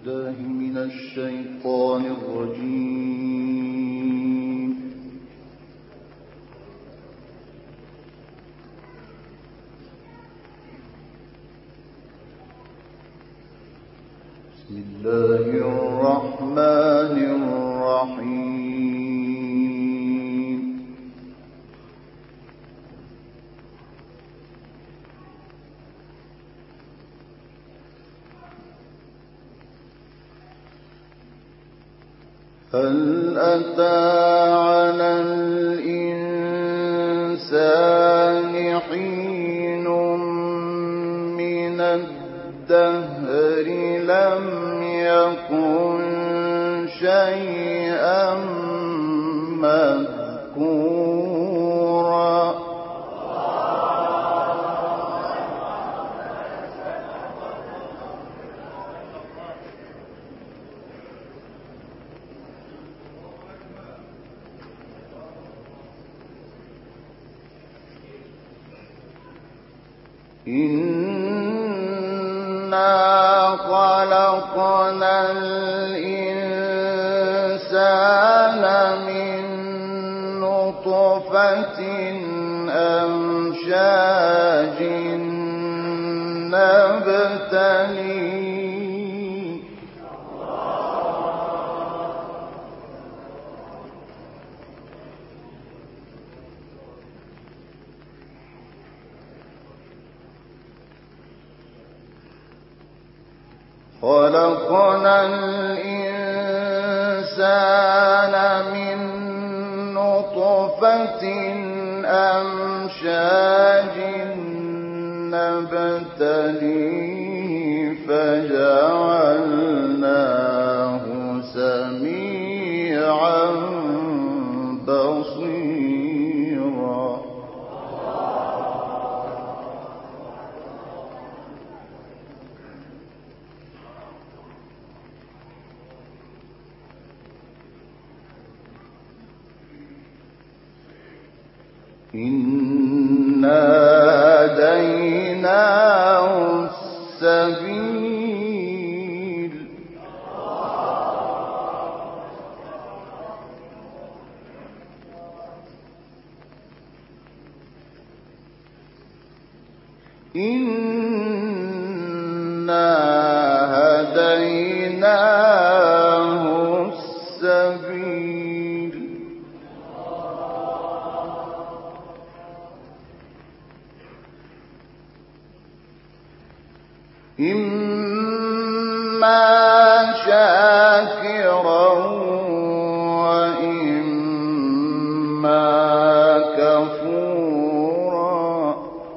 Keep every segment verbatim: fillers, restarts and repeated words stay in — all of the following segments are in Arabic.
بالله من الشيطان الرجيم. بسم الله الرحمن الرحيم. هل أتى على الإنسان حين من الدهر لم يكن شيئا مذكورا. إنا خلقنا الإنسان من نطفة أمشاج نبتليه خلقنا الإنسان من نطفة أمشاج نبتليه فجعلناه سميعا بصيرا. إنا هديناه السبيل إنا هديناه السبيل إما شاكرا وإما كفورا.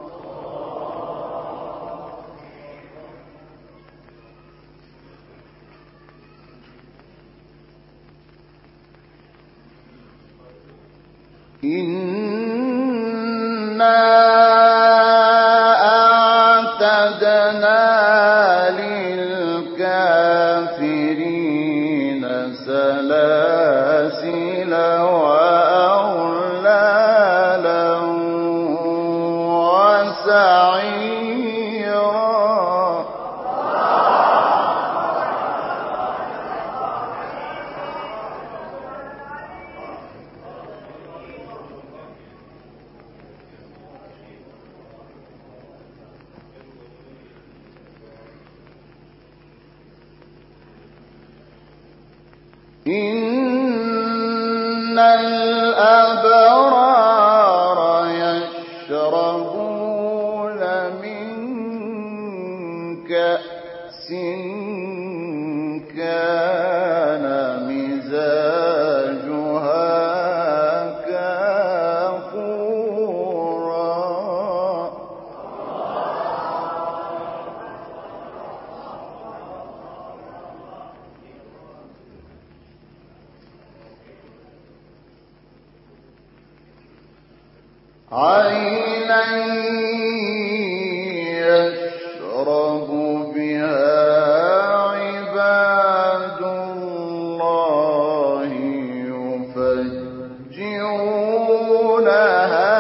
إنا أعتدنا للكافرين سلاسل وأغلالا وسعيرا. إن الأبرار يشربون من كأس كان مزاجها كافورا. عينا يشرب بها عباد الله يفجرونها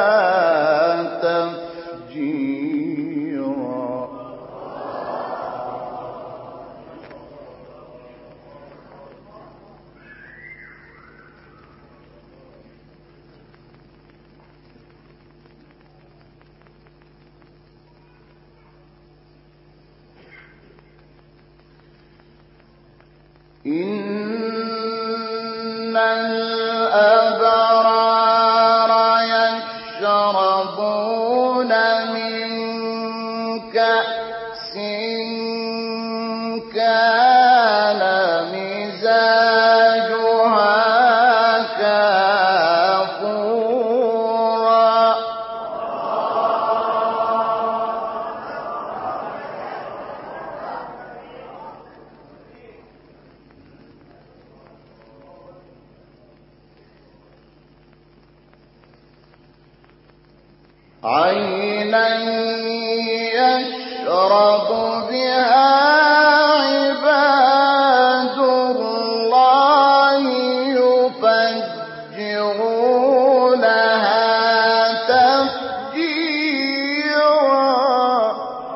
تفجيرا. كأس كان مزاجها كافورا عينا يشرب بها عباد الله يفجرونها تفجيرا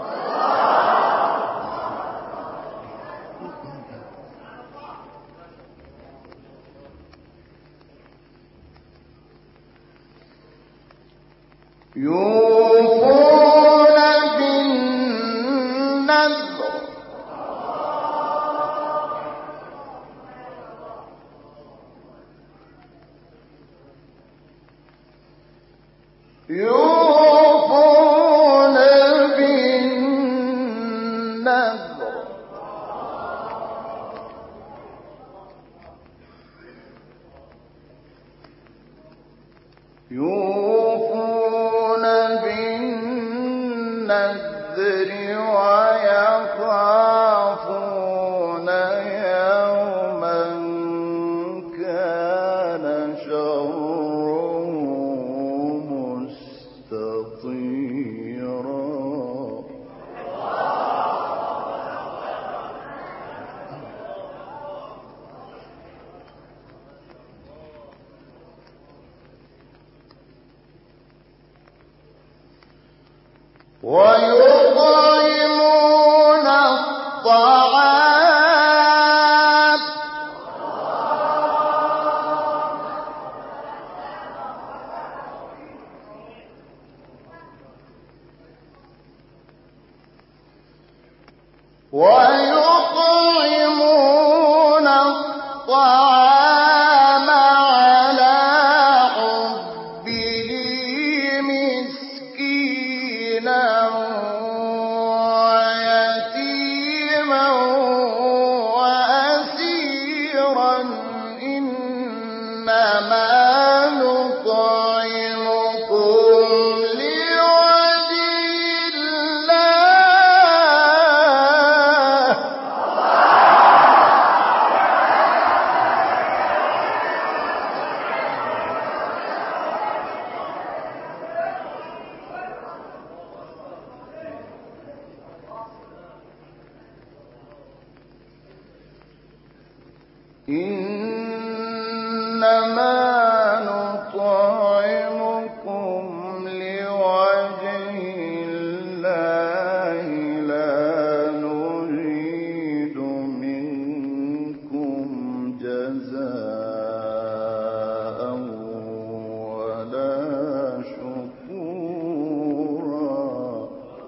يوفون بالنذر يوفون بالنذر يوفون بالنذر ويخافون يوما كان شره مستطيرا ويطعمون الطعام ويطعمون الطعام على حبه مسكينا ويتيما وأسيرا إنما نطعمكم لوجه الله إنما نطعمكم لوجه الله لا نريد منكم جزاء ولا شكورا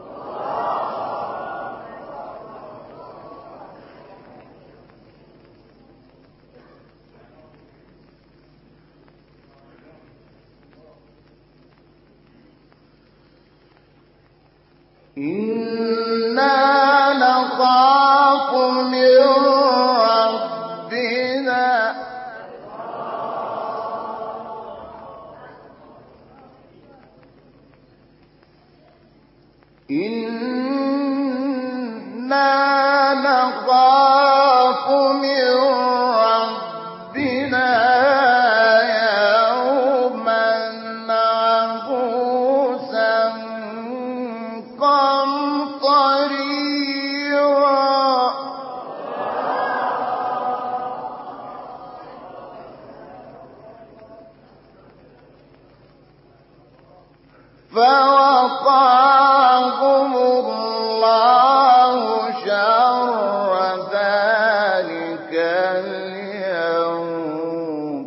إنا نخاف من ربنا إنا نخاف من ربنا يوما عبوسا قمطريرا فوقاهم الله شر ذلك اليوم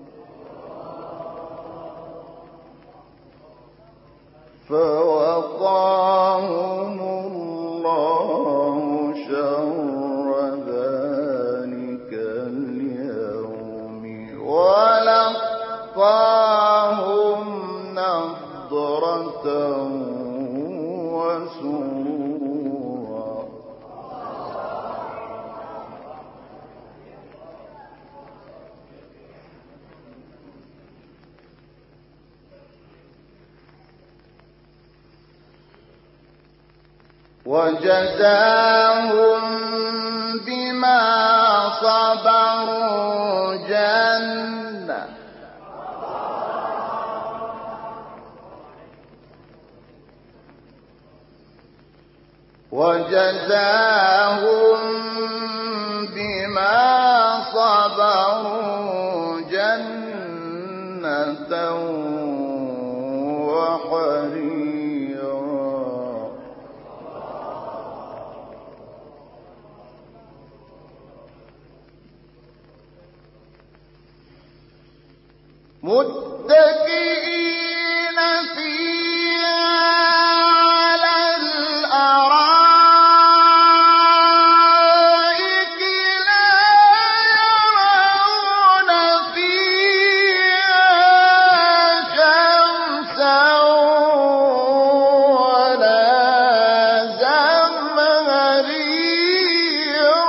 فوقاهم الله شر ذلك اليوم ولقاهم نضرة وسرورا وجزاهم بما صبروا جنة وجزاهم بما صبروا جنة وحريرا متكئين فيها على الأرائك لا يرون فيها شمسا ولا زمهريرا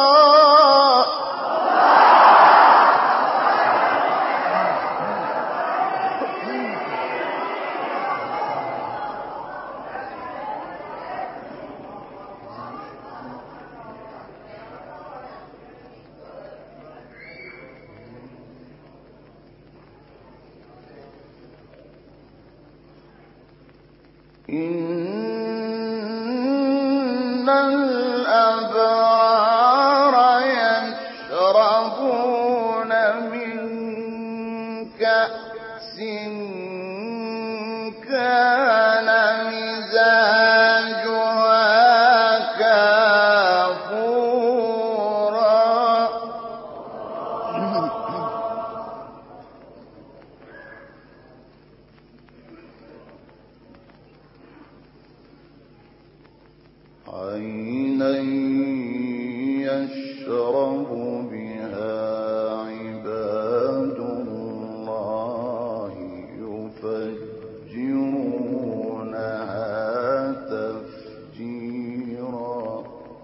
إن الأبرار يشربون من كأس كان مزاجها كافورا عينا يشرب بها عباد الله يفجرونها تفجيرا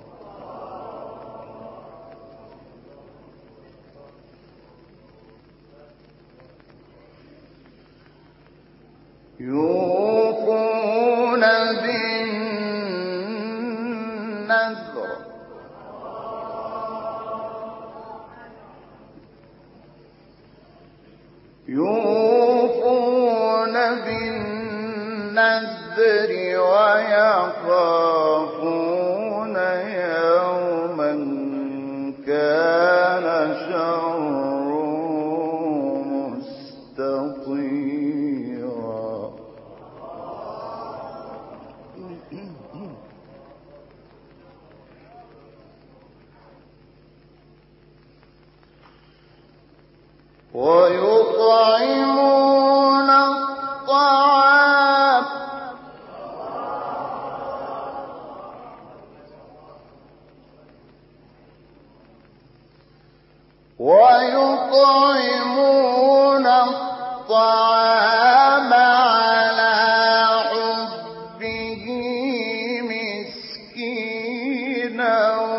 يوفون بالنذر يوفون بالنذر ويخافون يوما كان شره مستطيرا ويطعمون الطعام ويطعمون الطعام على حبه مسكينا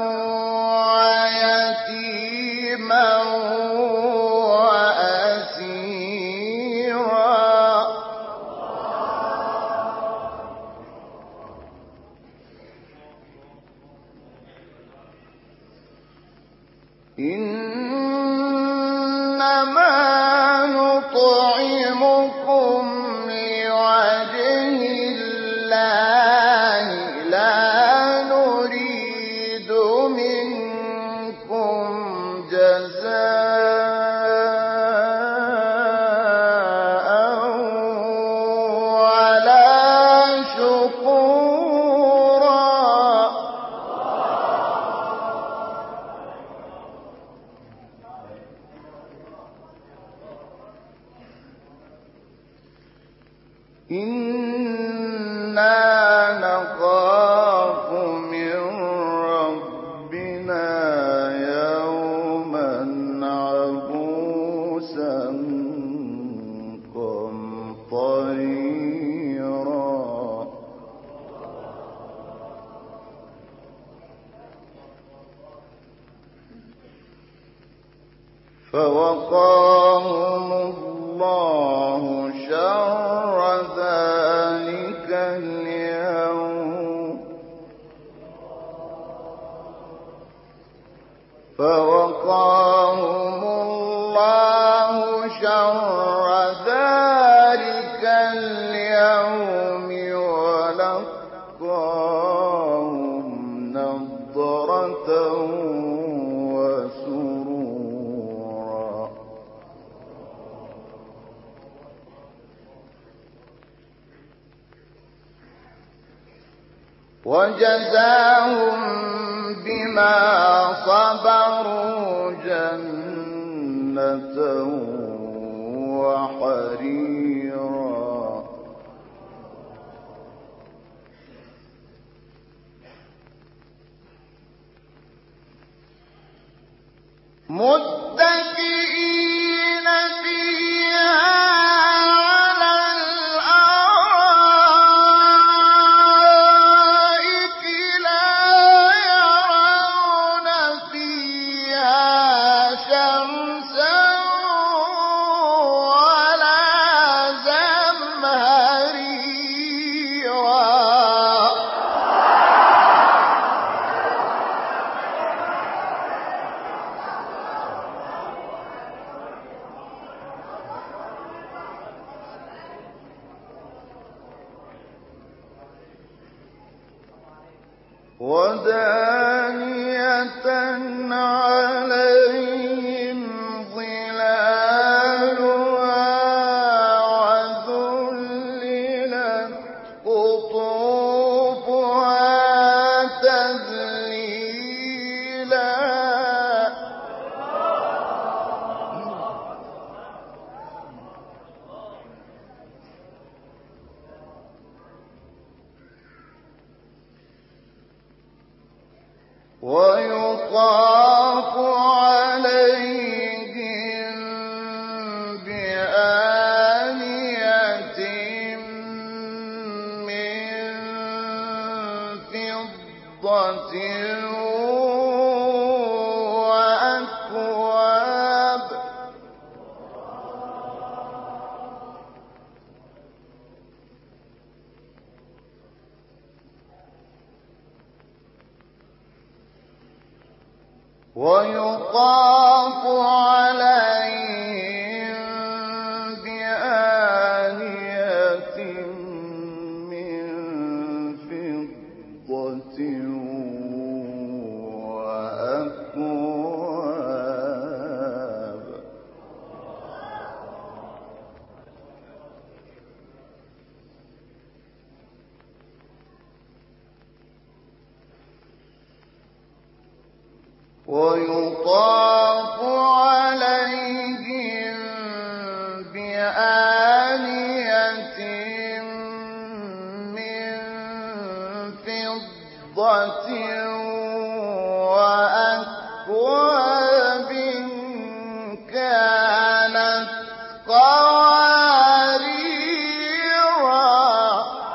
ويتيما وأسيرا إنما نطعمكم لوجه الله لا نريد منكم جزاء ولا شكورا إنا نخاف من ربنا يوما عبوسا قمطريرا فوقاهم الله شر ذلك اليوم ولقاهم نضرة وسرورا وجزاهم بما صبروا جنة وحريرا متكئين فيها على الأرائك لا يرون فيها شمسا ولا زمهريرا ودانية عليهم ظلالها وذللت قطوفها تذليلا ويطاف عليهم بآنية من فضة وأكواب ويطاف عليهم بآنية من فضة وأكواب ويطاف عليهم بآنية من فضة وأكواب كانت قواريرا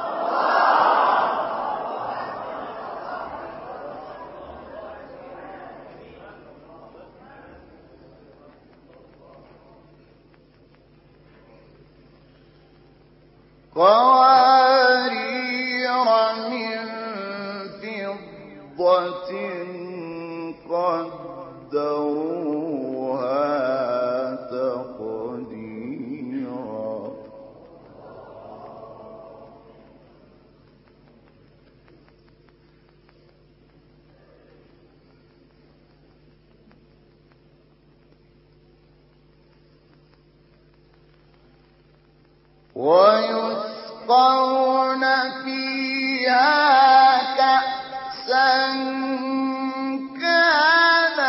قوارير من فضة قدروها تقديرا ويسقون فيها كأسا كان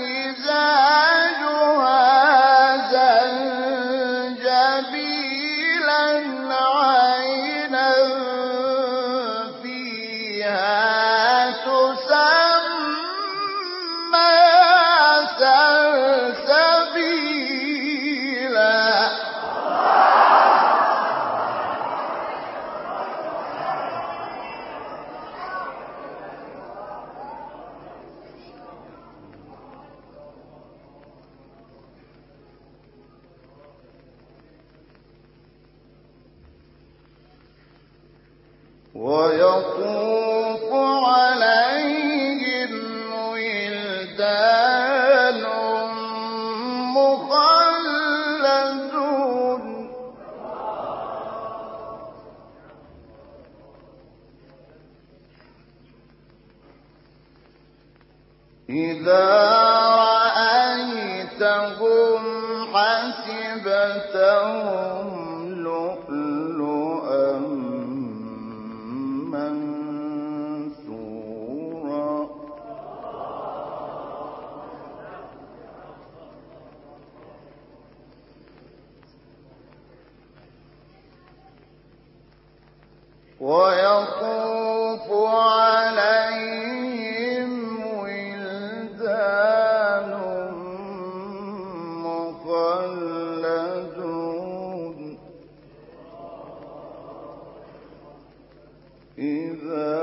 مزاجها زنجبيلا عينا فيها تسمى سلسبيلا ويطوف عليهم ولدان مخلدون إذا رأيتهم حسبتهم لؤلؤا منثورا ويطوف عليهم ولدان مخلدون إذا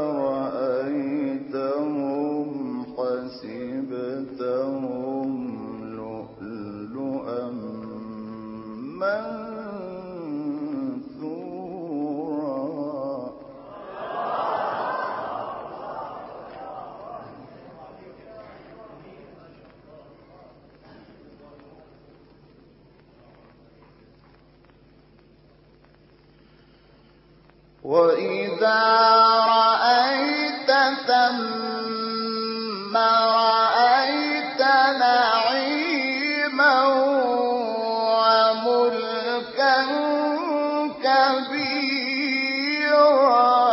رأيتهم حسبتهم لؤلؤا منثورا وإذا رأيت ثم رأيت نعيما وملكا كبيرا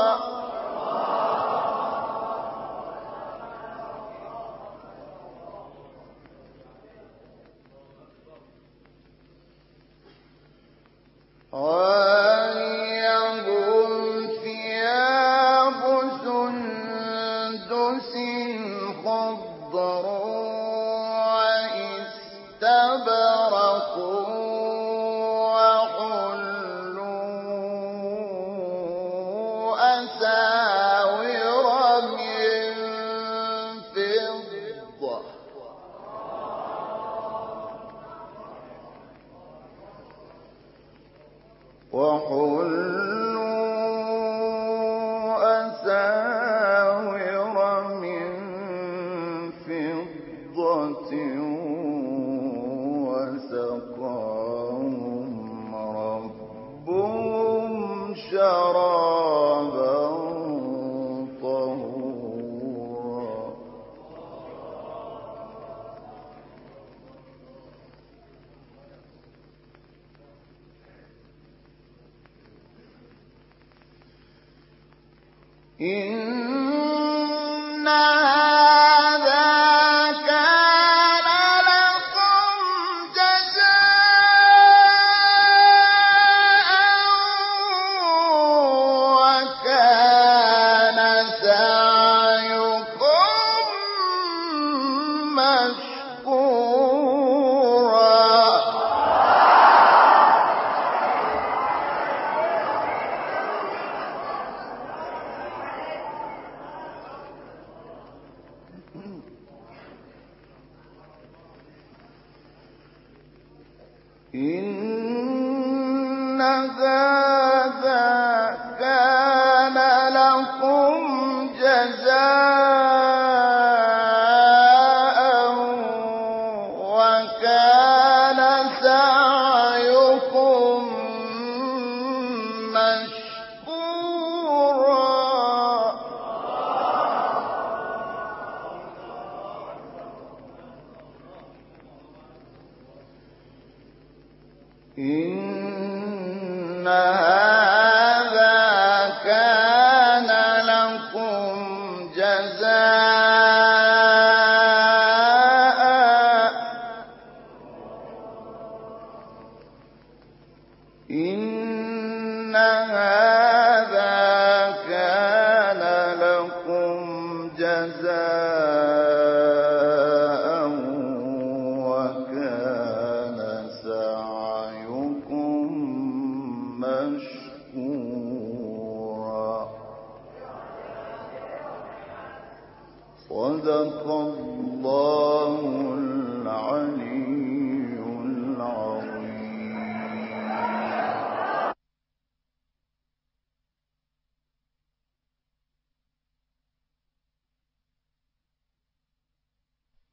عاليهم ثياب سندس خضر واستبرق وحلوا أساور من فضة وحلوا أساور من فضة وسقاهم ربهم شرابا طهورا إن هذا كان لكم جزاء وكان سعيكم مشكورا إن هذا كان لكم جزاء وكان سعيكم مشكورا إن هذا كان لكم جزاء إن هذا